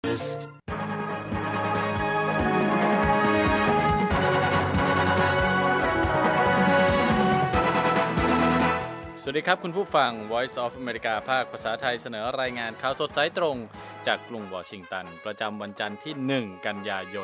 สวัสดีครับคุณผู้ฟัง Voice of America ภาคภาษาไทยเสนอรายงานข่าวสดสายตรงจากกรุงวอชิงตันประจำวันจันทร์ที่1กันยายน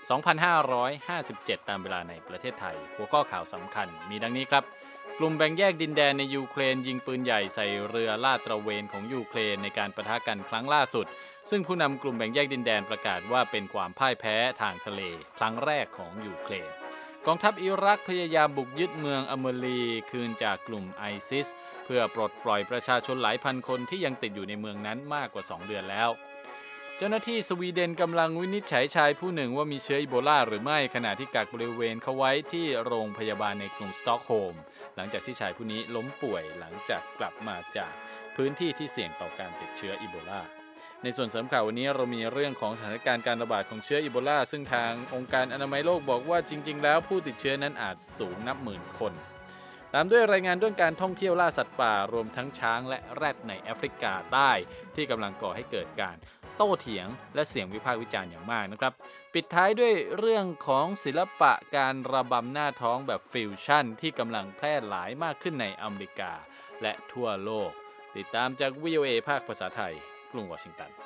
2557ตามเวลาในประเทศไทยหัวข้อข่าวสำคัญมีดังนี้ครับกลุ่มแบ่งแยกดินแดนในยูเครนยิงปืนใหญ่ใส่เรือลาดตระเวนของยูเครนในการปะทะกันครั้งล่าสุดซึ่งผู้นำกลุ่มแบ่งแยกดินแดนประกาศว่าเป็นความพ่ายแพ้ทางทะเลครั้งแรกของยูเครนกองทัพอิรักพยายามบุกยึดเมืองอเมรีคืนจากกลุ่มไอซิสเพื่อปลดปล่อยประชาชนหลายพันคนที่ยังติดอยู่ในเมืองนั้นมากกว่า2 เดือนแล้วเจ้าหน้าที่สวีเดนกำลังวินิจฉัยชายผู้หนึ่งว่ามีเชื้ออีโบลาหรือไม่ขณะที่กักบริเวณเขาไว้ที่โรงพยาบาลในกรุงสต็อกโฮล์มหลังจากที่ชายผู้นี้ล้มป่วยหลังจากกลับมาจากพื้นที่ที่เสี่ยงต่อการติดเชื้ออีโบลาในส่วนเสริมข่าววันนี้เรามีเรื่องของสถานการณ์การระบาดของเชื้ออีโบลาซึ่งทางองค์การอนามัยโลกบอกว่าจริงๆแล้วผู้ติดเชื้อนั้นอาจสูงนับหมื่นคนตามด้วยรายงานเรื่องการท่องเที่ยวล่าสัตว์ป่ารวมทั้งช้างและแรดในแอฟริกาใต้ที่กำลังก่อให้เกิดการโต้เถียงและเสียงวิพากษ์วิจารณ์อย่างมากนะครับปิดท้ายด้วยเรื่องของศิลปะการระบำหน้าท้องแบบฟิวชั่นที่กำลังแพร่หลายมากขึ้นในอเมริกาและทั่วโลกติดตามจาก VOA ภาคภาษาไทยกรุงวอชิงตัน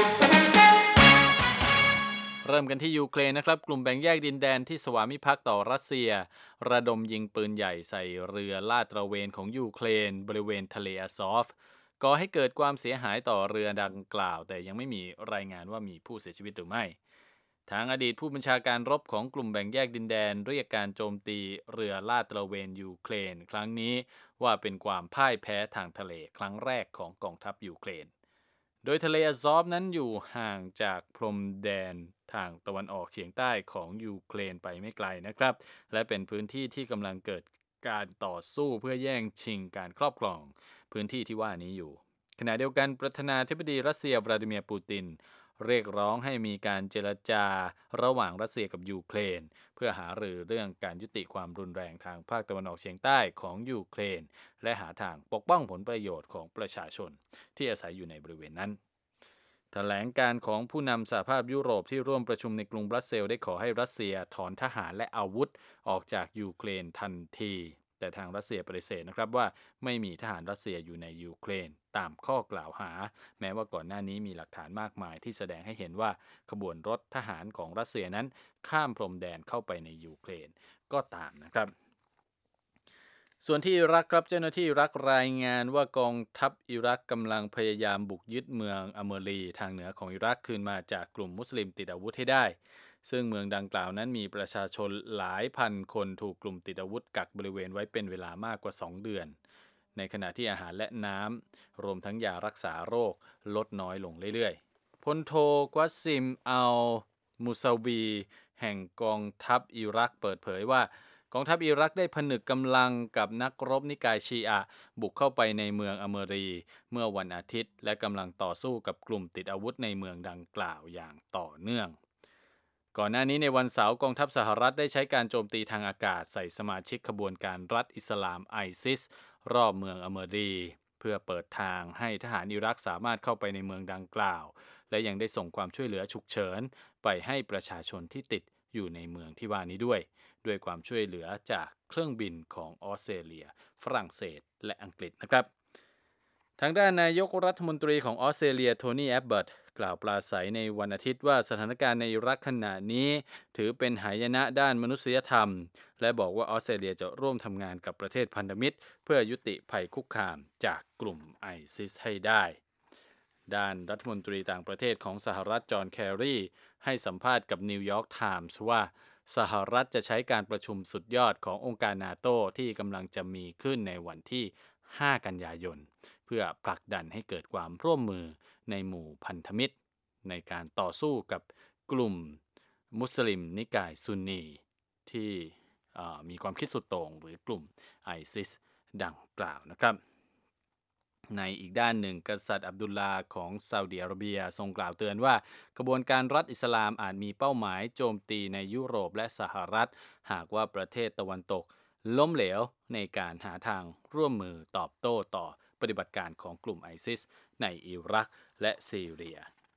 เริ่มกันที่ยูเครนนะครับกลุ่มแบ่งแยกดินแดนที่สวามิภักดิ์ต่อรัสเซียระดมยิงปืนใหญ่ใส่เรือลาดตระเวนของยูเครนบริเวณทะเลอาซอฟก่อให้เกิดความเสียหายต่อเรือดังกล่าวแต่ยังไม่มีรายงานว่ามีผู้เสียชีวิตหรือไม่ทางอดีตผู้บัญชาการรบของกลุ่มแบ่งแยกดินแดนเรียกการโจมตีเรือลาดตระเวนยูเครนครั้งนี้ว่าเป็นความพ่ายแพ้ทางทะเลครั้งแรกของกองทัพยูเครนโดยทะเลอาซอฟนั้นอยู่ห่างจากพรมแดนทางตะวันออกเฉียงใต้ของยูเครนไปไม่ไกลนะครับและเป็นพื้นที่ที่กำลังเกิดการต่อสู้เพื่อแย่งชิงการครอบครองพื้นที่ที่ว่านี้อยู่ขณะเดียวกันประธานาธิบดีรัสเซียวลาดิเมียร์ปูตินเรียกร้องให้มีการเจรจาระหว่างรัสเซียกับยูเครนเพื่อหารือเรื่องการยุติความรุนแรงทางภาคตะวันออกเฉียงใต้ของยูเครนและหาทางปกป้องผลประโยชน์ของประชาชนที่อาศัยอยู่ในบริเวณนั้นแถลงการของผู้นำสหภาพยุโรปที่ร่วมประชุมในกรุงบรัสเซลส์ได้ขอให้รัสเซียถอนทหารและอาวุธออกจากยูเครนทันทีแต่ทางรัสเซียปฏิเสธนะครับว่าไม่มีทหารรัสเซียอยู่ในยูเครนตามข้อกล่าวหาแม้ว่าก่อนหน้านี้มีหลักฐานมากมายที่แสดงให้เห็นว่าขบวนรถทหารของรัสเซียนั้นข้ามพรมแดนเข้าไปในยูเครนก็ตามนะครับส่วนที่อิรักครับเจ้าหน้าที่อิรักรายงานว่ากองทัพอิรักกำลังพยายามบุกยึดเมืองอเมรีทางเหนือของอิรักคืนมาจากกลุ่มมุสลิมติดอาวุธให้ได้ซึ่งเมืองดังกล่าวนั้นมีประชาชนหลายพันคนถูกกลุ่มติดอาวุธกักบริเวณไว้เป็นเวลามากกว่า2 เดือนในขณะที่อาหารและน้ำรวมทั้งยารักษาโรคลดน้อยลงเรื่อยๆพลโทกวัสซิมอัลมูซาวีแห่งกองทัพอิรักเปิดเผยว่ากองทัพอิรักได้ผนึกกำลังกับนักรบนิกายชีอะห์บุกเข้าไปในเมืองอเมรีเมื่อวันอาทิตย์และกำลังต่อสู้กับกลุ่มติดอาวุธในเมืองดังกล่าวอย่างต่อเนื่องก่อนหน้านี้ในวันเสาร์กองทัพสหรัฐได้ใช้การโจมตีทางอากาศใส่สมาชิกขบวนการรัฐอิสลามไอซิสรอบเมืองอเมรีเพื่อเปิดทางให้ทหารอิรักสามารถเข้าไปในเมืองดังกล่าวและยังได้ส่งความช่วยเหลือฉุกเฉินไปให้ประชาชนที่ติดอยู่ในเมืองที่ว่านี้ด้วยความช่วยเหลือจากเครื่องบินของออสเตรเลียฝรั่งเศสและอังกฤษนะครับทางด้านนายกรัฐมนตรีของออสเตรเลียโทนี่แอบเบิร์ตกล่าวปราศัยในวันอาทิตย์ว่าสถานการณ์ในอิรักขณะนี้ถือเป็นหายนะด้านมนุษยธรรมและบอกว่าออสเตรเลียจะร่วมทำงานกับประเทศพันธมิตรเพื่อยุติภัยคุกคามจากกลุ่มไอซิสให้ได้ด้านรัฐมนตรีต่างประเทศของสหรัฐจอห์นแครีให้สัมภาษณ์กับนิวยอร์กไทมส์ว่าสหรัฐจะใช้การประชุมสุดยอดขององค์การนาโตที่กำลังจะมีขึ้นในวันที่5 กันยายนเพื่อผลักดันให้เกิดความร่วมมือในหมู่พันธมิตรในการต่อสู้กับกลุ่มมุสลิมนิกายซุนนีที่มีความคิดสุดโต่งหรือกลุ่มไอซิสดังกล่าวนะครับในอีกด้านหนึ่งกษัตริย์อับดุลลาห์ของซาอุดิอาระเบียทรงกล่าวเตือนว่ากระบวนการรัฐอิสลามอาจมีเป้าหมายโจมตีในยุโรปและสหรัฐหากว่าประเทศตะวันตกล้มเหลวในการหาทางร่วมมือตอบโต้ต่อปฏิบัติการของกลุ่มไอซิสในอิรักและซีเรีย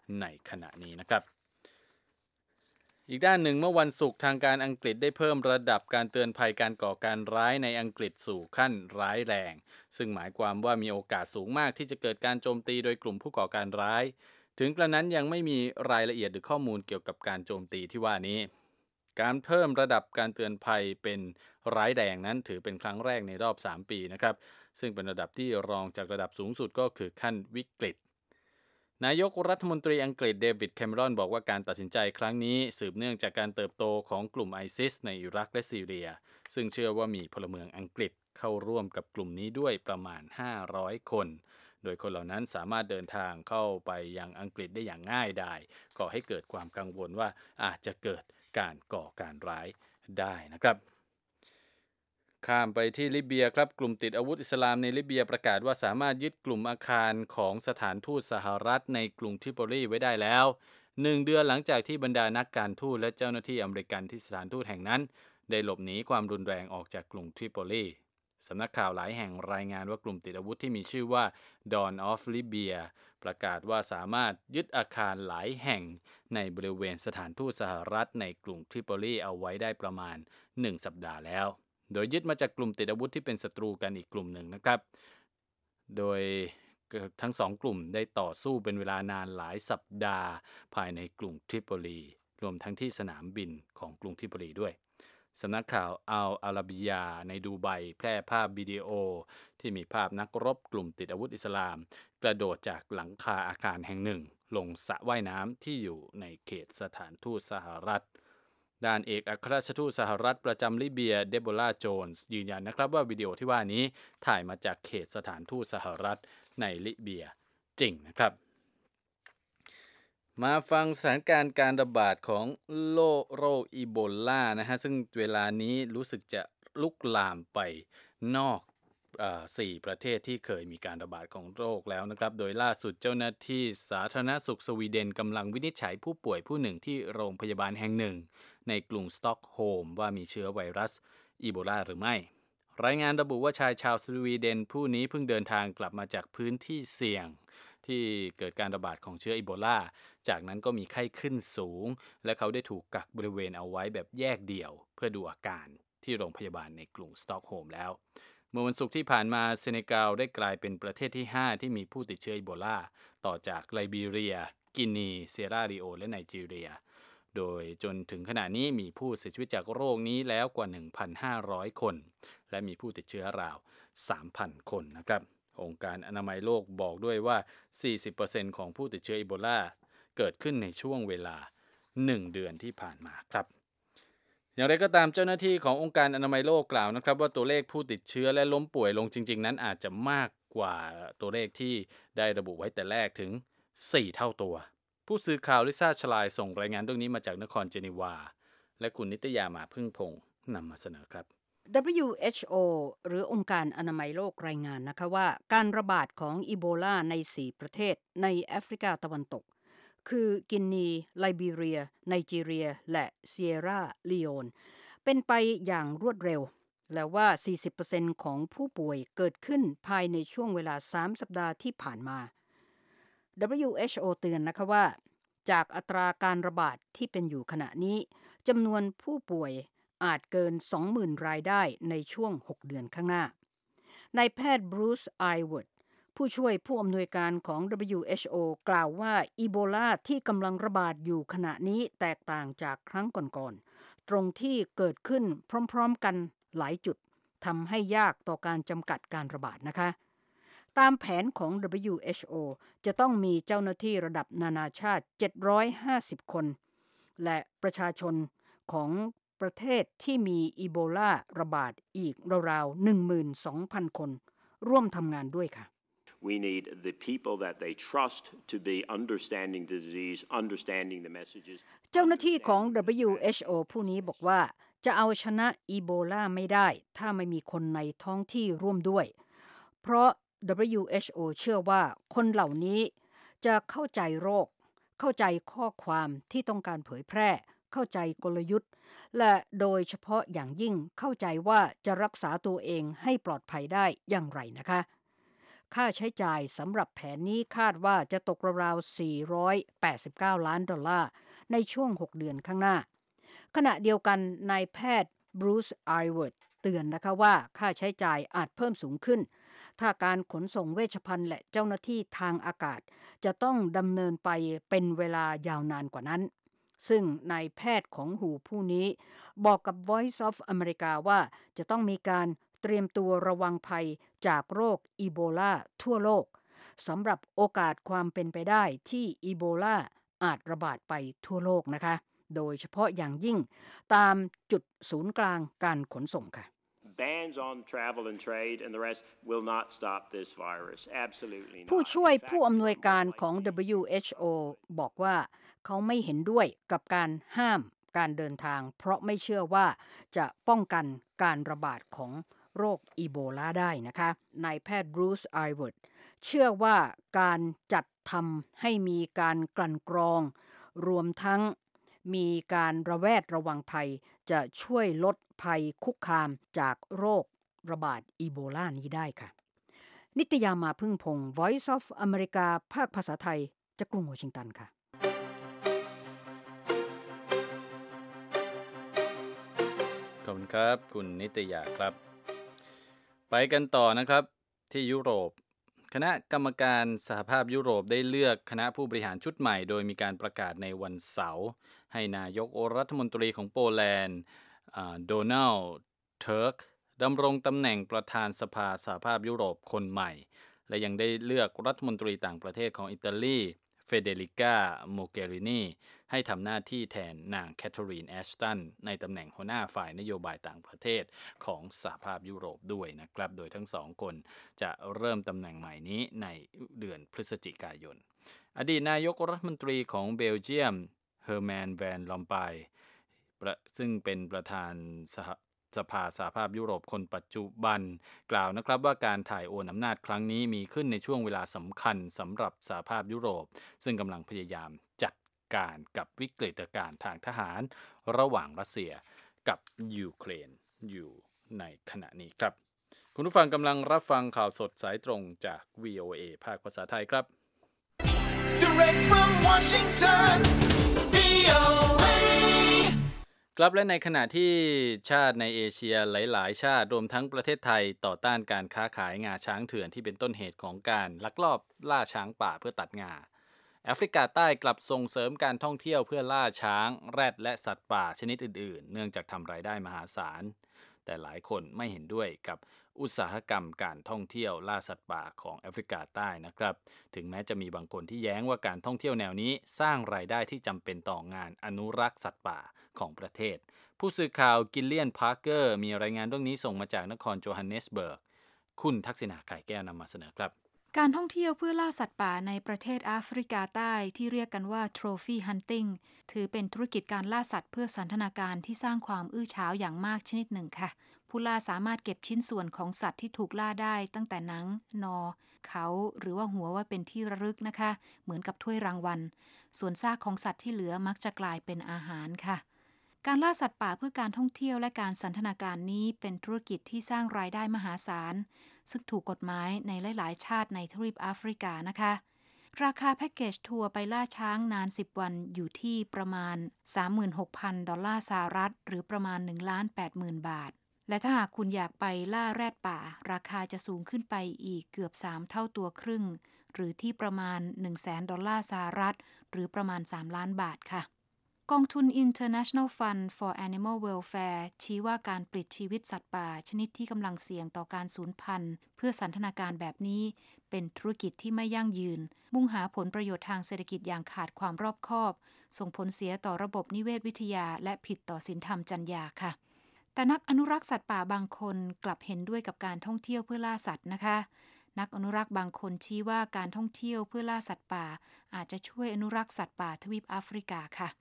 ในขณะนี้นะครับอีกด้านหนึ่งเมื่อวันศุกร์ทางการอังกฤษได้เพิ่มระดับการเตือนภัยการก่อการร้ายในอังกฤษสู่ขั้นร้ายแรงซึ่งหมายความว่ามีโอกาสสูงมากที่จะเกิดการโจมตีโดยกลุ่มผู้ก่อการร้ายถึงกระนั้นยังไม่มีรายละเอียดหรือข้อมูลเกี่ยวกับการโจมตีที่ว่านี้การเพิ่มระดับการเตือนภัยเป็นร้ายแรงนั้นถือเป็นครั้งแรกในรอบ3ปีนะครับซึ่งเป็นระดับที่รองจากระดับสูงสุดก็คือขั้นวิกฤตนายกรัฐมนตรีอังกฤษเดวิดแคมรอนบอกว่าการตัดสินใจครั้งนี้สืบเนื่องจากการเติบโตของกลุ่มไอซิสในอิรักและซีเรียซึ่งเชื่อว่ามีพลเมืองอังกฤษเข้าร่วมกับกลุ่มนี้ด้วยประมาณ500คนโดยคนเหล่านั้นสามารถเดินทางเข้าไปยังอังกฤษได้อย่างง่ายดายก่อให้เกิดความกังวลว่าอาจจะเกิดการก่อการร้ายได้นะครับข้ามไปที่ลิเบียครับกลุ่มติดอาวุธอิสลามในลิเบียประกาศว่าสามารถยึดกลุ่มอาคารของสถานทูตสหรัฐในกรุงทริโปลีไว้ได้แล้ว1 เดือนหลังจากที่บรรดานักการทูตและเจ้าหน้าที่อเมริกันที่สถานทูตแห่งนั้นได้หลบหนีความรุนแรงออกจากกรุงทริโปลีสำนักข่าวหลายแห่งรายงานว่ากลุ่มติดอาวุธที่มีชื่อว่า Dawn of Libya ประกาศว่าสามารถยึดอาคารหลายแห่งในบริเวณสถานทูตสหรัฐในกรุงทริโปลีเอาไว้ได้ประมาณ1 สัปดาห์แล้วโดยยึดมาจากกลุ่มติดอาวุธที่เป็นศัตรูกันอีกกลุ่มหนึ่งนะครับโดยทั้ง2 กลุ่มได้ต่อสู้เป็นเวลานานหลายสัปดาห์ภายในกรุงทริโปลีรวมทั้งที่สนามบินของกรุงทริโปลีด้วยสำนักข่าวอัลอาราบิยาในดูไบแพร่ภาพวิดีโอที่มีภาพนักรบกลุ่มติดอาวุธอิสลามกระโดดจากหลังคาอาคารแห่งหนึ่งลงสระว่ายน้ำที่อยู่ในเขตสถานทูตสหรัฐด้านเอกอัครราชทูตสหรัฐประจำลิเบียเดโบราโจนส์ยืนยันนะครับว่าวิดีโอที่ว่านี้ถ่ายมาจากเขตสถานทูตสหรัฐในลิเบียจริงนะครับมาฟังสถานการณ์การระบาดของโรคอีโบลานะฮะซึ่งเวลานี้รู้สึกจะลุกลามไปนอก4 ประเทศที่เคยมีการระบาดของโรคแล้วนะครับโดยล่าสุดเจ้าหน้าที่สาธารณสุขสวีเดนกำลังวินิจฉัยผู้ป่วยผู้หนึ่งที่โรงพยาบาลแห่งหนึ่งในกรุงสต็อกโฮล์มว่ามีเชื้อไวรัสอีโบลาหรือไม่รายงานระบุว่าชายชาวสวีเดนผู้นี้เพิ่งเดินทางกลับมาจากพื้นที่เสี่ยงที่เกิดการระบาดของเชื้ออีโบลาจากนั้นก็มีไข้ขึ้นสูงและเขาได้ถูกกักบริเวณเอาไว้แบบแยกเดี่ยวเพื่อดูอาการที่โรงพยาบาลในกรุงสต็อกโฮล์มแล้วเมื่อวันศุกร์ที่ผ่านมาเซเนกัลได้กลายเป็นประเทศที่5ที่มีผู้ติดเชื้ออีโบลาต่อจากไลบีเรียกินีเซราลีโอและไนจีเรียโดยจนถึงขณะนี้มีผู้เสียชีวิตจากโรคนี้แล้วกว่า 1,500 คนและมีผู้ติดเชื้อราว 3,000 คนนะครับองค์การอนามัยโลกบอกด้วยว่า 40% ของผู้ติดเชื้ออีโบลาเกิดขึ้นในช่วงเวลา1 เดือนที่ผ่านมาครับอย่างไรก็ตามเจ้าหน้าที่ขององค์การอนามัยโลกกล่าวนะครับว่าตัวเลขผู้ติดเชื้อและล้มป่วยลงจริงๆนั้นอาจจะมากกว่าตัวเลขที่ได้ระบุไว้แต่แรกถึง4 เท่าตัวผู้สื่อข่าวลิซ่าชลายส่งรายงานเรื่องนี้มาจากนครเจนีวาและคุณนิตยามาพึ่งพงษ์นำมาเสนอครับ WHO หรือองค์การอนามัยโลกรายงานนะคะว่าการระบาดของอีโบลาใน4 ประเทศในแอฟริกาตะวันตกคือกินีไลบีเรียไนจีเรียและเซียราลีโอนเป็นไปอย่างรวดเร็วและว่า 40% ของผู้ป่วยเกิดขึ้นภายในช่วงเวลา3 สัปดาห์ที่ผ่านมา WHO เตือนนะคะว่าจากอัตราการระบาดที่เป็นอยู่ขณะนี้จำนวนผู้ป่วยอาจเกิน 20,000 รายได้ในช่วง 6 เดือนข้างหน้านายแพทย์บรูซไอเวิร์ดผู้ช่วยผู้อำนวยการของ WHO กล่าวว่าอีโบลาที่กำลังระบาดอยู่ขณะนี้แตกต่างจากครั้งก่อนๆตรงที่เกิดขึ้นพร้อมๆกันหลายจุดทำให้ยากต่อการจำกัดการระบาดนะคะตามแผนของ WHO จะต้องมีเจ้าหน้าที่ระดับนานาชาติ750 คนและประชาชนของประเทศที่มีอีโบลาระบาดอีกราวๆ 12,000 คนร่วมทำงานด้วยค่ะ We need the people that they trust to be understanding the disease, understanding the messages. เจ้าหน้าที่ของ WHO ผู้นี้บอกว่าจะเอาชนะอีโบลาไม่ได้ถ้าไม่มีคนในท้องที่ร่วมด้วยเพราะ WHO เชื่อว่าคนเหล่านี้จะเข้าใจโรคเข้าใจข้อความที่ต้องการเผยแพร่เข้าใจกลยุทธ์และโดยเฉพาะอย่างยิ่งเข้าใจว่าจะรักษาตัวเองให้ปลอดภัยได้อย่างไรนะคะค่าใช้จ่ายสำหรับแผนนี้คาดว่าจะตกราวๆ$489 ล้านในช่วง6เดือนข้างหน้าขณะเดียวกันนายแพทย์บรูซไอเวิร์ดเตือนนะคะว่าค่าใช้จ่ายอาจเพิ่มสูงขึ้นถ้าการขนส่งเวชภัณฑ์และเจ้าหน้าที่ทางอากาศจะต้องดำเนินไปเป็นเวลายาวนานกว่านั้นซึ่งนายแพทย์ของหูผู้นี้บอกกับ Voice of America ว่าจะต้องมีการเตรียมตัวระวังภัยจากโรคอีโบลาทั่วโลกสำหรับโอกาสความเป็นไปได้ที่อีโบลาอาจระบาดไปทั่วโลกนะคะโดยเฉพาะอย่างยิ่งตามจุดศูนย์กลางการขนส่งค่ะ Bans on travel and trade and the rest will not stop this virus. Absolutely not. ผู้ช่วยผู้อำนวยการของ WHO บอกว่าเขาไม่เห็นด้วยกับการห้ามการเดินทางเพราะไม่เชื่อว่าจะป้องกันการระบาดของโรคอีโบลาได้นะคะนายแพทย์บรูซไอเวิร์ดเชื่อว่าการจัดทำให้มีการกลั่นกรองรวมทั้งมีการระแวดระวังภัยจะช่วยลดภัยคุกคามจากโรคระบาดอีโบลานี้ได้ค่ะนิตยามาพึ่งพงศ์ Voice of America ภาคภาษาไทยจากกรุงวอชิงตันค่ะขอบคุณครับคุณนิตยาครับไปกันต่อนะครับที่ยุโรปคณะกรรมการสหภาพยุโรปได้เลือกคณะผู้บริหารชุดใหม่โดยมีการประกาศในวันเสาร์ให้นายกรัฐมนตรีของโปแลนด์โดนัลด์เทิร์กดำรงตำแหน่งประธานสภาสหภาพยุโรปคนใหม่และยังได้เลือกรัฐมนตรีต่างประเทศของอิตาลีเฟเดริกาโมเกรินีให้ทำหน้าที่แทนนางแคทเธอรีนแอชตันในตำแหน่งหัวหน้าฝ่ายนโยบายต่างประเทศของสหภาพยุโรปด้วยนะครับโดยทั้งสองคนจะเริ่มตำแหน่งใหม่นี้ในเดือนพฤศจิกายนอดีตนายกรัฐมนตรีของเบลเยียมเฮอร์แมนแวนลอมปายซึ่งเป็นประธานสภาสหภาพยุโรปคนปัจจุบันกล่าวนะครับว่าการถ่ายโอนอำนาจครั้งนี้มีขึ้นในช่วงเวลาสำคัญสำหรับสหภาพยุโรปซึ่งกำลังพยายามจัดการกับวิกฤตการณ์ทางทหารระหว่างรัสเซียกับยูเครนอยู่ในขณะนี้ครับคุณผู้ฟังกำลังรับฟังข่าวสดสายตรงจาก VOA ภาคภาษาไทยครับ Direct from Washington VOAครับและในขณะที่ชาติในเอเชียหลายๆชาติรวมทั้งประเทศไทยต่อต้านการค้าขายงาช้างเถื่อนที่เป็นต้นเหตุของการลักลอบล่าช้างป่าเพื่อตัดงาแอฟริกาใต้กลับส่งเสริมการท่องเที่ยวเพื่อล่าช้างแรดและสัตว์ป่าชนิดอื่นๆเนื่องจากทำรายได้มหาศาลแต่หลายคนไม่เห็นด้วยกับอุตสาหกรรมการท่องเที่ยวล่าสัตว์ป่าของแอฟริกาใต้นะครับถึงแม้จะมีบางคนที่แย้งว่าการท่องเที่ยวแนวนี้สร้างรายได้ที่จำเป็นต่องานอนุรักษ์สัตว์ป่าของประเทศผู้สื่อข่าวกิลเลียนพาร์เกอร์มีรายงานเรื่องนี้ส่งมาจากนครโจฮันเนสเบิร์กคุณทักษิณาไข่แก้วนำมาเสนอครับการท่องเที่ยวเพื่อล่าสัตว์ป่าในประเทศแอฟริกาใต้ที่เรียกกันว่า Trophy Hunting ถือเป็นธุรกิจการล่าสัตว์เพื่อสันทนาการที่สร้างความอื้อฉาวอย่างมากชนิดหนึ่งค่ะผู้ล่าสามารถเก็บชิ้นส่วนของสัตว์ที่ถูกล่าได้ตั้งแต่หนังนอเขาหรือว่าหัวไว้เป็นที่ระลึกนะคะเหมือนกับถ้วยรางวัลส่วนซากของสัตว์ที่เหลือมักจะกลายเป็นอาหารค่ะการล่าสัตว์ป่าเพื่อการท่องเที่ยวและการสันทนาการนี้เป็นธุรกิจที่สร้างรายได้มหาศาลซึ่งถูกกฎหมายในหลายๆชาติในทวีปแอฟริกานะคะราคาแพ็กเกจทัวร์ไปล่าช้างนาน10วันอยู่ที่ประมาณ 36,000 ดอลลาร์สหรัฐหรือประมาณ 1,80,000 บาทและถ้าหากคุณอยากไปล่าแรดป่าราคาจะสูงขึ้นไปอีกเกือบ3เท่าตัวครึ่งหรือที่ประมาณ 100,000 ดอลลาร์สหรัฐหรือประมาณ3ล้านบาทค่ะกองทุน International Fund for Animal Welfare ชี้ว่าการปลิดชีวิตสัตว์ป่าชนิดที่กำลังเสี่ยงต่อการสูญพันธุ์เพื่อสันทนาการแบบนี้เป็นธุรกิจที่ไม่ยั่งยืนมุ่งหาผลประโยชน์ทางเศรษฐกิจอย่างขาดความรอบคอบส่งผลเสียต่อระบบนิเวศวิทยาและผิดต่อศีลธรรมจรรยาค่ะแต่นักอนุรักษ์สัตว์ป่าบางคนกลับเห็นด้วยกับการท่องเที่ยวเพื่อล่าสัตว์นะคะนักอนุรักษ์บางคนชี้ว่าการท่องเที่ยวเพื่อล่าสัตว์ป่าอาจจะช่วยอนุรักษ์สัตว์ป่าทวีปแอฟริกาค่ะ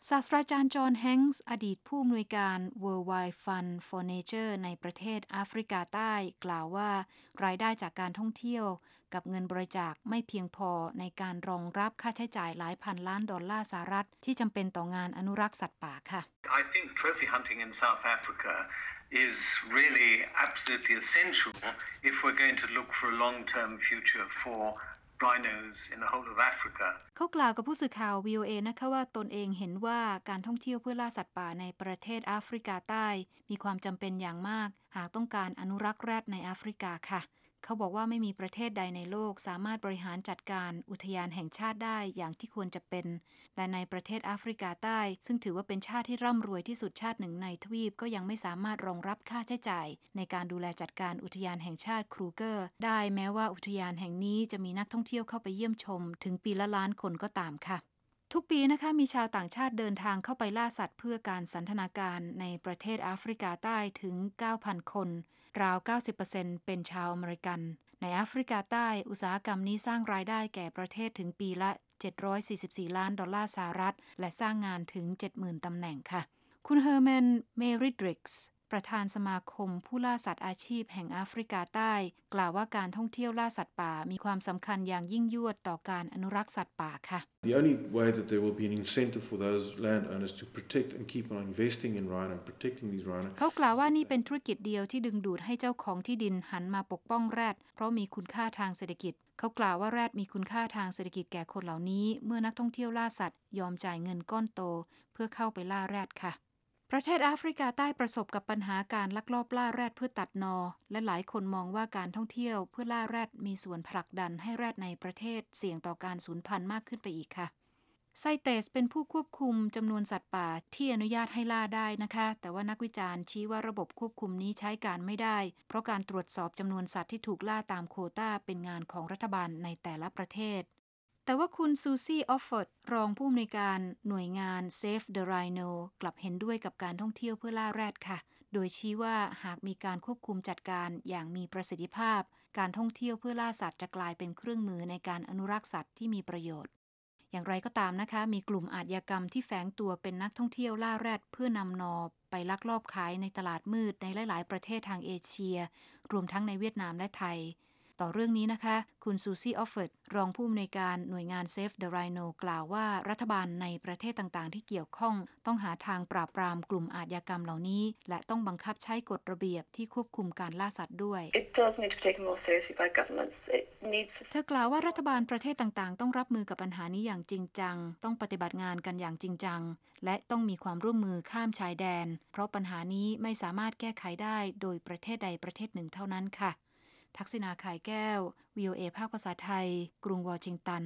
ศาสตราจารย์จอห์นแฮงส์อดีตผู้อำนวยการ Worldwide Fund for Nature ในประเทศแอฟริกาใต้กล่าวว่ารายได้จากการท่องเที่ยวกับเงินบริจาคไม่เพียงพอในการรองรับค่าใช้จ่ายหลายพันล้านดอลลาร์สหรัฐที่จำเป็นต่องานอนุรักษ์สัตว์ป่าค่ะ I think trophy hunting in South Africa is really absolutely essential if we're going to look for a long-term future for rhinos in the whole of Africa เขากล่าวกับผู้สื่อข่าว VOA นะคะว่าตนเองเห็นว่าการท่องเที่ยวเพื่อล่าสัตว์ป่าในประเทศแอฟริกาใต้มีความจำเป็นอย่างมากหากต้องการอนุรักษ์แรดในแอฟริกาค่ะเขาบอกว่าไม่มีประเทศใดในโลกสามารถบริหารจัดการอุทยานแห่งชาติได้อย่างที่ควรจะเป็นและในประเทศแอฟริกาใต้ซึ่งถือว่าเป็นชาติที่ร่ำรวยที่สุดชาติหนึ่งในทวีปก็ยังไม่สามารถรองรับค่าใช้จ่ายในการดูแลจัดการอุทยานแห่งชาติครูเกอร์ได้แม้ว่าอุทยานแห่งนี้จะมีนักท่องเที่ยวเข้าไปเยี่ยมชมถึงปีละล้านคนก็ตามค่ะทุกปีนะคะมีชาวต่างชาติเดินทางเข้าไปล่าสัตว์เพื่อการสันทนาการในประเทศแอฟริกาใต้ถึง 9,000 คนราว 90% เป็นชาวอเมริกันในแอฟริกาใต้อุตสาหกรรมนี้สร้างรายได้แก่ประเทศถึงปีละ744ล้านดอลลาร์สหรัฐและสร้างงานถึง 70,000 ตำแหน่งค่ะคุณเฮอร์แมนเมริดริกส์ประธานสมาคมผู้ล่าสัตว์อาชีพแห่งแอฟริกาใต้กล่าวว่าการท่องเที่ยวล่าสัตว์ป่ามีความสำคัญอย่างยิ่งยวดต่อการอนุรักษ์สัตว์ป่าค่ะ The only way that there will be an incentive for those landowners to protect and keep on investing in rhino and protecting these rhino เขากล่าวว่านี่เป็นธุรกิจเดียวที่ดึงดูดให้เจ้าของที่ดินหันมาปกป้องแรดเพราะมีคุณค่าทางเศรษฐกิจเขากล่าวว่าแรดมีคุณค่าทางเศรษฐกิจแก่คนเหล่านี้เมื่อนักท่องเที่ยวล่าสัตว์ยอมจ่ายเงินก้อนโตเพื่อเข้าไปล่าแรดค่ะประเทศแอฟริกาใต้ประสบกับปัญหาการลักลอบล่าแรดเพื่อตัดนอและหลายคนมองว่าการท่องเที่ยวเพื่อล่าแรดมีส่วนผลักดันให้แรดในประเทศเสี่ยงต่อการสูญพันธุ์มากขึ้นไปอีกค่ะไซเตสเป็นผู้ควบคุมจำนวนสัตว์ป่าที่อนุญาตให้ล่าได้นะคะแต่ว่านักวิจารณ์ชี้ว่าระบบควบคุมนี้ใช้การไม่ได้เพราะการตรวจสอบจำนวนสัตว์ที่ถูกล่าตามโควต้าเป็นงานของรัฐบาลในแต่ละประเทศแต่ว่าคุณซูซี่ออฟเฟิร์ดรองผู้อำนวยการหน่วยงาน Save the Rhino กลับเห็นด้วยกับการท่องเที่ยวเพื่อล่าแรดค่ะโดยชี้ว่าหากมีการควบคุมจัดการอย่างมีประสิทธิภาพการท่องเที่ยวเพื่อล่าสัตว์จะกลายเป็นเครื่องมือในการอนุรักษ์สัตว์ที่มีประโยชน์อย่างไรก็ตามนะคะมีกลุ่มอาชญากรรมที่แฝงตัวเป็นนักท่องเที่ยวล่าแรดเพื่อนำนอไปลักลอบขายในตลาดมืดในหลายๆประเทศทางเอเชียรวมทั้งในเวียดนามและไทยต่อเรื่องนี้นะคะคุณซูซี่ออฟเฟิร์ดรองผู้อำนวยการหน่วยงาน Save the Rhino กล่าวว่ารัฐบาลในประเทศต่างๆที่เกี่ยวข้องต้องหาทางปราบปรามกลุ่มอาชญากรรมเหล่านี้และต้องบังคับใช้กฎระเบียบที่ควบคุมการล่าสัตว์ด้วย เธอกล่าวว่ารัฐบาลประเทศต่างๆต้องรับมือกับปัญหานี้อย่างจริงจังต้องปฏิบัติงานกันอย่างจริงจังและต้องมีความร่วมมือข้ามชายแดนเพราะปัญหานี้ไม่สามารถแก้ไขได้โดยประเทศใดประเทศหนึ่งเท่านั้นค่ะทักษิณาข่ายแก้ว VOA ภาคภาษาไทยกรุงวอชิงตัน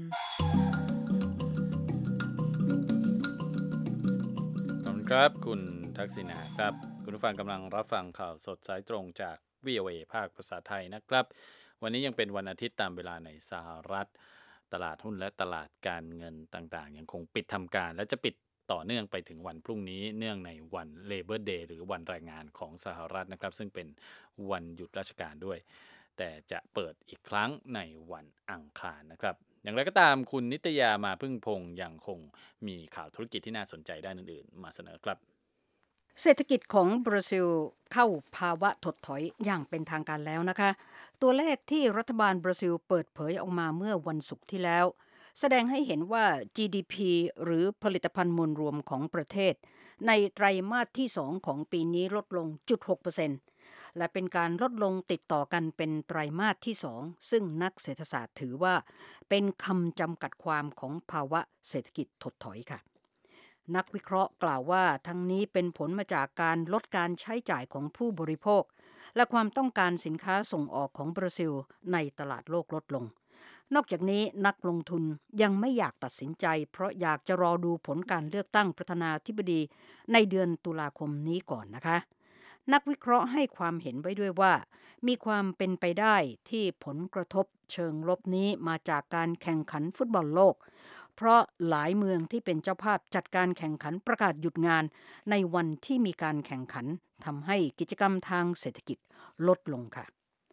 ขอบคุณครับคุณทักษิณาครับคุณผู้ฟังกำลังรับฟังข่าวสดสายตรงจาก VOA ภาคภาษาไทยนะครับวันนี้ยังเป็นวันอาทิตย์ตามเวลาในสหรัฐตลาดหุ้นและตลาดการเงินต่างๆยังคงปิดทำการและจะปิดต่อเนื่องไปถึงวันพรุ่งนี้เนื่องในวัน Labor Day หรือวันแรงงานของสหรัฐนะครับซึ่งเป็นวันหยุดราชการด้วยแต่จะเปิดอีกครั้งในวันอังคารนะครับอย่างไรก็ตามคุณนิตยามาพึ่งพงษ์ยังคงมีข่าวธุรกิจที่น่าสนใจด้านอื่นๆมาเสนอครับเศรษฐกิจของบราซิลเข้าภาวะถดถอยอย่างเป็นทางการแล้วนะคะตัวเลขที่รัฐบาลบราซิลเปิดเผยออกมาเมื่อวันศุกร์ที่แล้วแสดงให้เห็นว่า GDP หรือผลิตภัณฑ์มวลรวมของประเทศในไตรมาสที่2ของปีนี้ลดลง 0.6%และเป็นการลดลงติดต่อกันเป็นไตรมาสที่2ซึ่งนักเศรษฐศาสตร์ถือว่าเป็นคำจำกัดความของภาวะเศรษฐกิจถดถอยค่ะนักวิเคราะห์กล่าวว่าทั้งนี้เป็นผลมาจากการลดการใช้จ่ายของผู้บริโภคและความต้องการสินค้าส่งออกของบราซิลในตลาดโลกลดลงนอกจากนี้นักลงทุนยังไม่อยากตัดสินใจเพราะอยากจะรอดูผลการเลือกตั้งประธานาธิบดีในเดือนตุลาคมนี้ก่อนนะคะนักวิเคราะห์ให้ความเห็นไว้ด้วยว่ามีความเป็นไปได้ที่ผลกระทบเชิงลบนี้มาจากการแข่งขันฟุตบอลโลกเพราะหลายเมืองที่เป็นเจ้าภาพจัดการแข่งขันประกาศหยุดงานในวันที่มีการแข่งขันทำให้กิจกรรมทางเศรษฐกิจลดลงค่ะ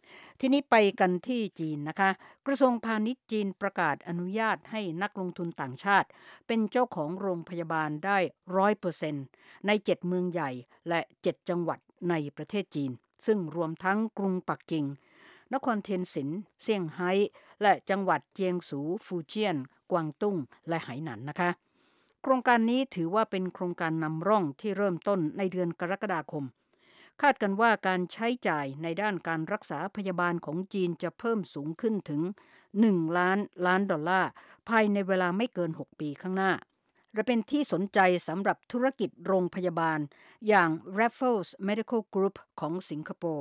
ทีนี้ไปกันที่จีนนะคะกระทรวงพาณิชย์จีนประกาศอนุญาตให้นักลงทุนต่างชาติเป็นเจ้าของโรงพยาบาลได้ 100% ใน 7 เมืองใหญ่และ 7 จังหวัดในประเทศจีนซึ่งรวมทั้งกรุงปักกิ่งนครเทียนสินเซี่ยงไฮ้และจังหวัดเจียงสูฟูเจียนกวางตุ้งและไหหนานนะคะโครงการนี้ถือว่าเป็นโครงการนำร่องที่เริ่มต้นในเดือนกรกฎาคมคาดกันว่าการใช้จ่ายในด้านการรักษาพยาบาลของจีนจะเพิ่มสูงขึ้นถึง$1 ล้านภายในเวลาไม่เกิน6 ปีข้างหน้าและเป็นที่สนใจสำหรับธุรกิจโรงพยาบาลอย่าง Raffles Medical Group ของสิงคโปร์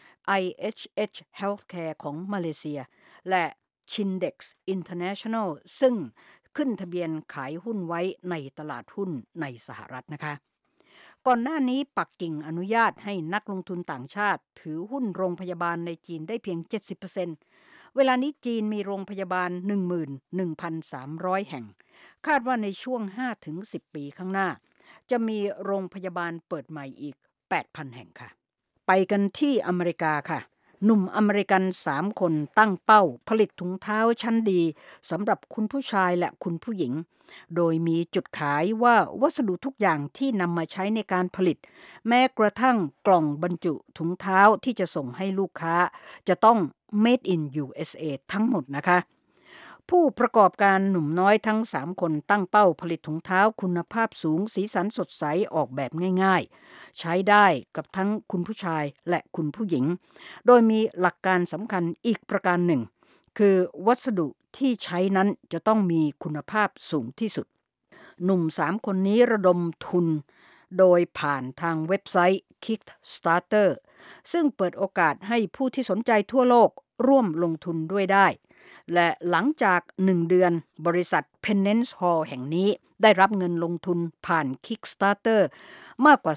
IHH Healthcare ของมาเลเซียและ Chindex International ซึ่งขึ้นทะเบียนขายหุ้นไว้ในตลาดหุ้นในสหรัฐนะคะก่อนหน้านี้ปักกิ่งอนุญาตให้นักลงทุนต่างชาติถือหุ้นโรงพยาบาลในจีนได้เพียง 70%เวลานี้จีนมีโรงพยาบาล 11,300 แห่งคาดว่าในช่วง 5-10 ปีข้างหน้าจะมีโรงพยาบาลเปิดใหม่อีก 8,000 แห่งค่ะไปกันที่อเมริกาค่ะหนุ่มอเมริกัน3 คนตั้งเป้าผลิตถุงเท้าชั้นดีสำหรับคุณผู้ชายและคุณผู้หญิงโดยมีจุดขายว่าวัสดุทุกอย่างที่นำมาใช้ในการผลิตแม้กระทั่งกล่องบรรจุถุงเท้าที่จะส่งให้ลูกค้าจะต้อง Made in USA ทั้งหมดนะคะผู้ประกอบการหนุ่มน้อยทั้ง3 คนตั้งเป้าผลิตถุงเท้าคุณภาพสูงสีสันสดใสออกแบบง่ายๆใช้ได้กับทั้งคุณผู้ชายและคุณผู้หญิงโดยมีหลักการสำคัญอีกประการหนึ่งคือวัสดุที่ใช้นั้นจะต้องมีคุณภาพสูงที่สุดหนุ่ม3 คนนี้ระดมทุนโดยผ่านทางเว็บไซต์ Kickstarter ซึ่งเปิดโอกาสให้ผู้ที่สนใจทั่วโลกร่วมลงทุนด้วยได้และหลังจาก1 เดือนบริษัท Penance Hall แห่งนี้ได้รับเงินลงทุนผ่าน Kickstarter มากกว่า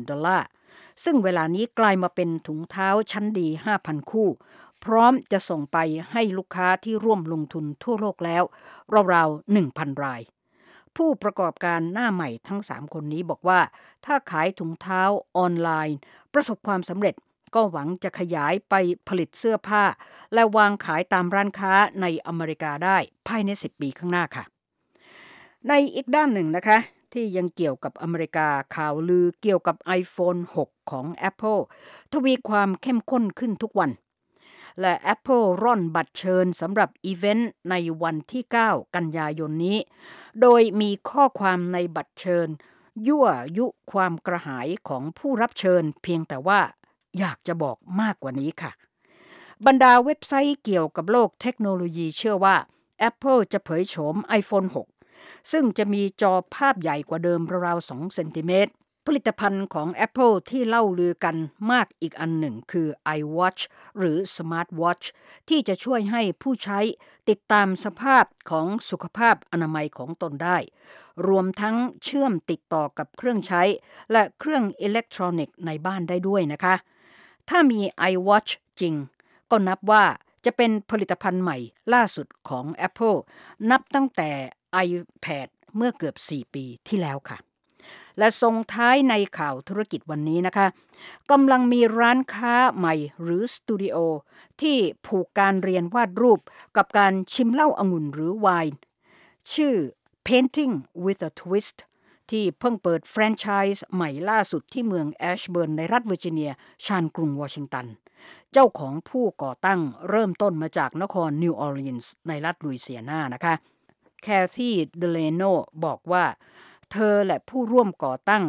$50,000 ซึ่งเวลานี้กลายมาเป็นถุงเท้าชั้นดี 5,000 คู่พร้อมจะส่งไปให้ลูกค้าที่ร่วมลงทุนทั่วโลกแล้วราวๆ 1,000 รายผู้ประกอบการหน้าใหม่ทั้ง3 คนนี้บอกว่าถ้าขายถุงเท้าออนไลน์ประสบความสำเร็จก็หวังจะขยายไปผลิตเสื้อผ้าและวางขายตามร้านค้าในอเมริกาได้ภายใน10 ปีข้างหน้าค่ะในอีกด้านหนึ่งนะคะที่ยังเกี่ยวกับอเมริกาข่าวลือเกี่ยวกับ iPhone 6 ของ Apple ทวีความเข้มข้นขึ้นทุกวันและ Apple ร่อนบัตรเชิญสำหรับอีเวนต์ในวันที่ 9 กันยายนนี้โดยมีข้อความในบัตรเชิญยั่วยุความกระหายของผู้รับเชิญเพียงแต่ว่าอยากจะบอกมากกว่านี้ค่ะบรรดาเว็บไซต์เกี่ยวกับโลกเทคโนโลยีเชื่อว่า Apple จะเผยโฉม iPhone 6 ซึ่งจะมีจอภาพใหญ่กว่าเดิมราวๆ 2 เซนติเมตรผลิตภัณฑ์ของ Apple ที่เล่าลือกันมากอีกอันหนึ่งคือ iWatch หรือ Smart Watch ที่จะช่วยให้ผู้ใช้ติดตามสภาพของสุขภาพอนามัยของตนได้รวมทั้งเชื่อมติดต่อกับเครื่องใช้และเครื่องอิเล็กทรอนิกส์ในบ้านได้ด้วยนะคะถ้ามี iWatch จริงก็นับว่าจะเป็นผลิตภัณฑ์ใหม่ล่าสุดของ Apple นับตั้งแต่ iPad เมื่อเกือบ4 ปีที่แล้วค่ะและส่งท้ายในข่าวธุรกิจวันนี้นะคะกำลังมีร้านค้าใหม่หรือสตูดิโอที่ผูกการเรียนวาดรูปกับการชิมเหล้าองุ่นหรือไวน์ชื่อ Painting with a Twist ที่เพิ่งเปิดแฟรนไชส์ใหม่ล่าสุดที่เมืองแอชเบิร์นในรัฐเวอร์จิเนียชานกรุงวอชิงตันเจ้าของผู้ก่อตั้งเริ่มต้นมาจากนครนิวออร์ลีนส์ในรัฐลุยเซียนานะคะแคที่เดเลโนบอกว่าเธอและผู้ร่วมก่อตั้ง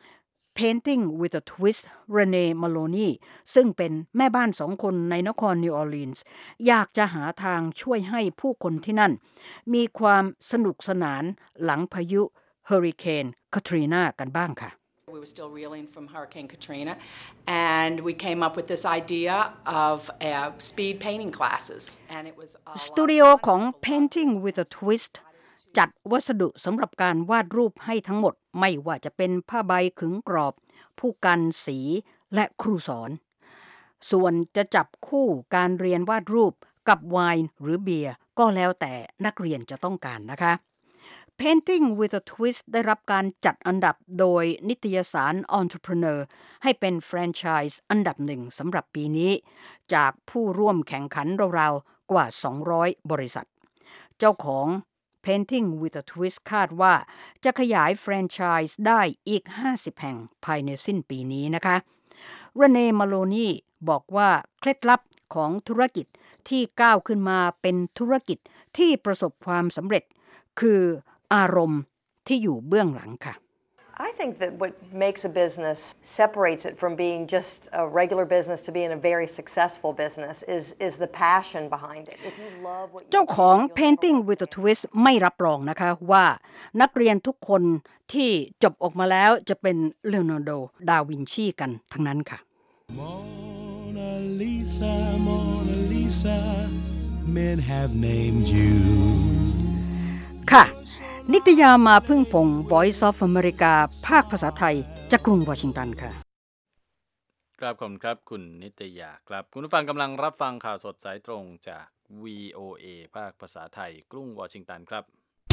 Painting with a Twist เรเน่มาโลนีซึ่งเป็นแม่บ้าน2 คนในนครนิวออร์ลีนส์อยากจะหาทางช่วยให้ผู้คนที่นั่นมีความสนุกสนานหลังพายุเฮอริเคนคาทรีนากันบ้างค่ะ We were still reeling from Hurricane Katrina, and we came up with this idea of speed painting classes. And it was สตูดิโอของ Painting with a Twist จัดวัสดุสำหรับการวาดรูปให้ทั้งหมดไม่ว่าจะเป็นผ้าใบขึงกรอบผู้กันสีและครูสอนส่วนจะจับคู่การเรียนวาดรูปกับไวน์หรือเบียร์ก็แล้วแต่นักเรียนจะต้องการนะคะ Painting with a Twist ได้รับการจัดอันดับโดยนิตยสาร Entrepreneur ให้เป็นแฟรนไชส์อันดับหนึ่งสำหรับปีนี้จากผู้ร่วมแข่งขันราวๆกว่า200บริษัทเจ้าของ Painting with a Twist คาดว่าจะขยายแฟรนไชส์ได้อีก50แห่งภายในสิ้นปีนี้นะคะเรเน่ มาโลนีบอกว่าเคล็ดลับของธุรกิจที่ก้าวขึ้นมาเป็นธุรกิจที่ประสบความสำเร็จคืออารมณ์ที่อยู่เบื้องหลังค่ะ I think that what makes a business separates it from being just a regular business to being a very successful business is the passion behind it. If you love what you เจ้าของ Painting with a Twist ไม่รับรองนะคะว่านักเรียนทุกคนที่จบออกมาแล้วจะเป็นเลโอนาร์โด ดาวินชีกันทั้งนั้นค่ะ Mona Lisa, Mona Lisa, men have named you. ค่ะนิตยามาพึ่งพง Voice of America ภาคภาษาไทยจากกรุงวอชิงตันค่ะครับขอบคุณครับคุณนิตยาครับคุณผู้ฟังกำลังรับฟังข่าวสดสายตรงจาก VOA ภาคภาษาไทยกรุงวอชิงตันครับ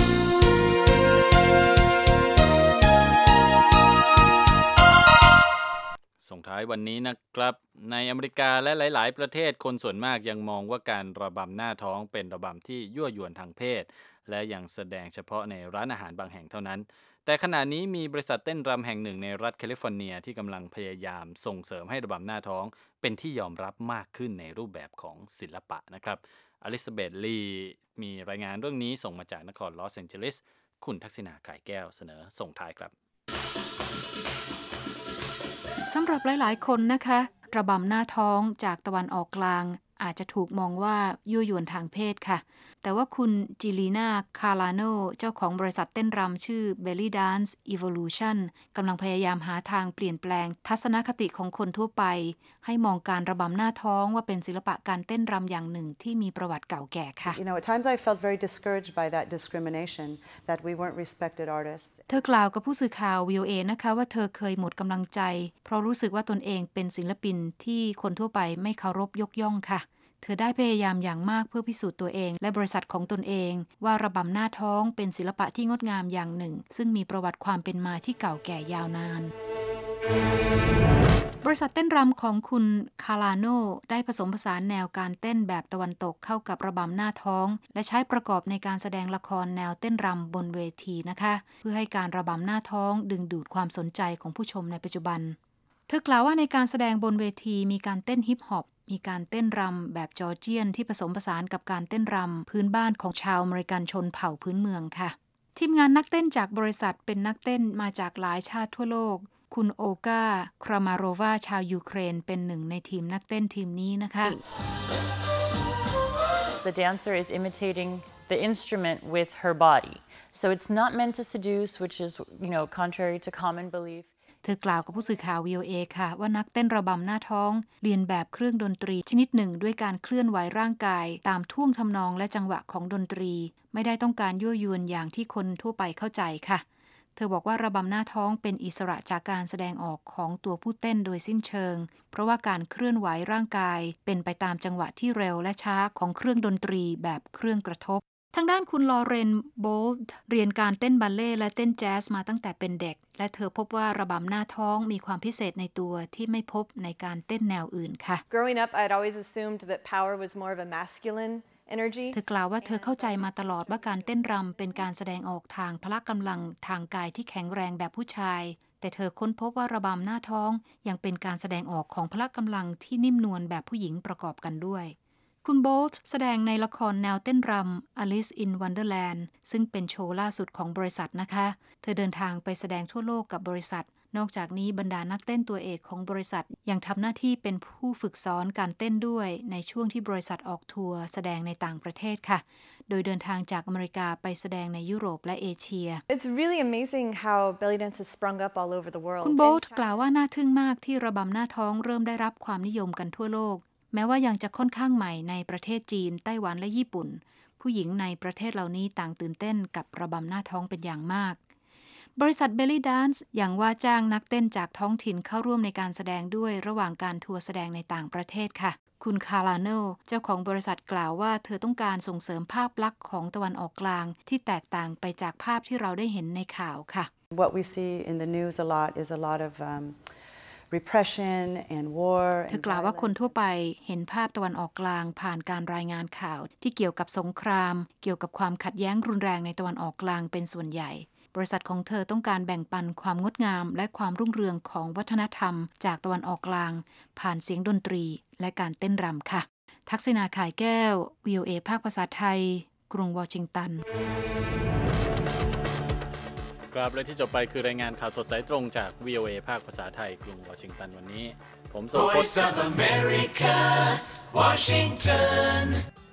ส่งท้ายวันนี้นะครับในอเมริกาและหลายๆประเทศคนส่วนมากยังมองว่าการระบำหน้าท้องเป็นระบำที่ยั่วยวนทางเพศและยังแสดงเฉพาะในร้านอาหารบางแห่งเท่านั้นแต่ขณะนี้มีบริษัทเต้นรำแห่งหนึ่งในรัฐแคลิฟอร์เนียที่กำลังพยายามส่งเสริมให้ระบำหน้าท้องเป็นที่ยอมรับมากขึ้นในรูปแบบของศิลปะนะครับอลิซาเบธลีมีรายงานเรื่องนี้ส่งมาจากนครลอสแองเจลิสคุณทักษิณาข่ายแก้วเสนอส่งท้ายครับสำหรับหลายๆคนนะคะระบำหน้าท้องจากตะวันออกกลางอาจจะถูกมองว่ายั่วยวนทางเพศค่ะแต่ว่าคุณจิลีนา คาลาโนเจ้าของบริษัทเต้นรำชื่อ Belly Dance Evolution กำลังพยายามหาทางเปลี่ยนแปลงทัศนคติของคนทั่วไปให้มองการระบำหน้าท้องว่าเป็นศิลปะการเต้นรำอย่างหนึ่งที่มีประวัติเก่าแก่ค่ะ You know, at times I felt very discouraged by that discrimination that we weren't respected artists. เธอกล่าวกับผู้สื่อข่าว VOA นะคะว่าเธอเคยหมดกำลังใจเพราะรู้สึกว่าตนเองเป็นศิลปินที่คนทั่วไปไม่เคารพยกย่องค่ะเธอได้พยายามอย่างมากเพื่อพิสูจน์ตัวเองและบริษัทของตนเองว่าระบำหน้าท้องเป็นศิลปะที่งดงามอย่างหนึ่งซึ่งมีประวัติความเป็นมาที่เก่าแก่ยาวนานบริษัทเต้นรำของคุณคาลาโนได้ผสมผสานแนวการเต้นแบบตะวันตกเข้ากับระบำหน้าท้องและใช้ประกอบในการแสดงละครแนวเต้นรำบนเวทีนะคะเพื่อให้การระบำหน้าท้องดึงดูดความสนใจของผู้ชมในปัจจุบันเธอกล่าวว่าในการแสดงบนเวทีมีการเต้นฮิปฮอปมีการเต้นรำแบบจอร์เจียนที่ผสมผสานกับการเต้นรำพื้นบ้านของชาวอเมริกันชนเผ่าพื้นเมืองค่ะทีมงานนักเต้นจากบริษัทเป็นนักเต้นมาจากหลายชาติทั่วโลกคุณโอกา ครามารวาชาวยูเครนเป็นหนึ่งในทีมนักเต้นทีมนี้นะคะ The dancer is imitating the instrument with her body. So it's not meant to seduce, which is, contrary to common belief. เธอกล่าวกับผู้สื่อข่าว VOA ค่ะว่านักเต้นระบำหน้าท้องเรียนแบบเครื่องดนตรีชนิดหนึ่งด้วยการเคลื่อนไหวร่างกายตามท่วงทำนองและจังหวะของดนตรีไม่ได้ต้องการยั่วยวนอย่างที่คนทั่วไปเข้าใจค่ะเธอบอกว่าระบำหน้าท้องเป็นอิสระจากการแสดงออกของตัวผู้เต้นโดยสิ้นเชิงเพราะว่าการเคลื่อนไหวร่างกายเป็นไปตามจังหวะที่เร็วและช้าของเครื่องดนตรีแบบเครื่องกระทบทางด้านคุณลอเรน โบลด์เรียนการเต้นบัลเล่ต์และเต้นแจ๊สมาตั้งแต่เป็นเด็กและเธอพบว่าระบำหน้าท้องมีความพิเศษในตัวที่ไม่พบในการเต้นแนวอื่นค่ะ Growing up, I'd always assumed that power was more of a masculine energy. เธอกล่าวว่าเธอเข้าใจมาตลอดว่าการเต้นรำเป็นการแสดงออกทางพละกำลังทางกายที่แข็งแรงแบบผู้ชายแต่เธอค้นพบว่าระบำหน้าท้องยังเป็นการแสดงออกของพละกำลังที่นิ่มนวลแบบผู้หญิงประกอบกันด้วยคุณโบลต์แสดงในละครแนวเต้นรำ Alice in Wonderland ซึ่งเป็นโชว์ล่าสุดของบริษัทนะคะเธอเดินทางไปแสดงทั่วโลกกับบริษัทนอกจากนี้บรรดานักเต้นตัวเอกของบริษัทยังทำหน้าที่เป็นผู้ฝึกสอนการเต้นด้วยในช่วงที่บริษัทออกทัวร์แสดงในต่างประเทศค่ะโดยเดินทางจากอเมริกาไปแสดงในยุโรปและเอเชีย It's really amazing how belly dance has sprung up all over the world. คุณโบลต์กล่าวว่าน่าทึ่งมากที่ระบำหน้าท้องเริ่มได้รับความนิยมกันทั่วโลกแม้ว่ายังจะค่อนข้างใหม่ในประเทศจีนไต้หวันและญี่ปุ่นผู้หญิงในประเทศเหล่านี้ต่างตื่นเต้นกับระบำหน้าท้องเป็นอย่างมากบริษัท Belly Dance ยังว่าจ้างนักเต้นจากท้องถิ่นเข้าร่วมในการแสดงด้วยระหว่างการทัวร์แสดงในต่างประเทศค่ะคุณคาราโนเจ้าของบริษัทกล่าวว่าเธอต้องการส่งเสริมภาพลักษณ์ของตะวันออกกลางที่แตกต่างไปจากภาพที่เราได้เห็นในข่าวค่ะ What we see in the news a lot is a lot of repression and war เธอกล่าวว่าคนทั่วไปเห็นภาพตะวันออกกลางผ่านการรายงานข่าวที่เกี่ยวกับสงครามเกี่ยวกับความขัดแย้งรุนแรงในตะวันออกกลางเป็นส่วนใหญ่บริษัทของเธอต้องการแบ่งปันความงดงามและความรุ่งเรืองของวัฒนธรรมจากตะวันออกกลางผ่านเสียงดนตรีและการเต้นรำค่ะทักษิณาข่ายแก้ว VOA ภาคภาษาไทยกรุงวอชิงตันครับและที่จบไปคือรายงานข่าวสดสายตรงจาก VOA ภาคภาษาไทยกรุงวอชิงตันวันนี้ผมโสพจน์ Voice of America Washington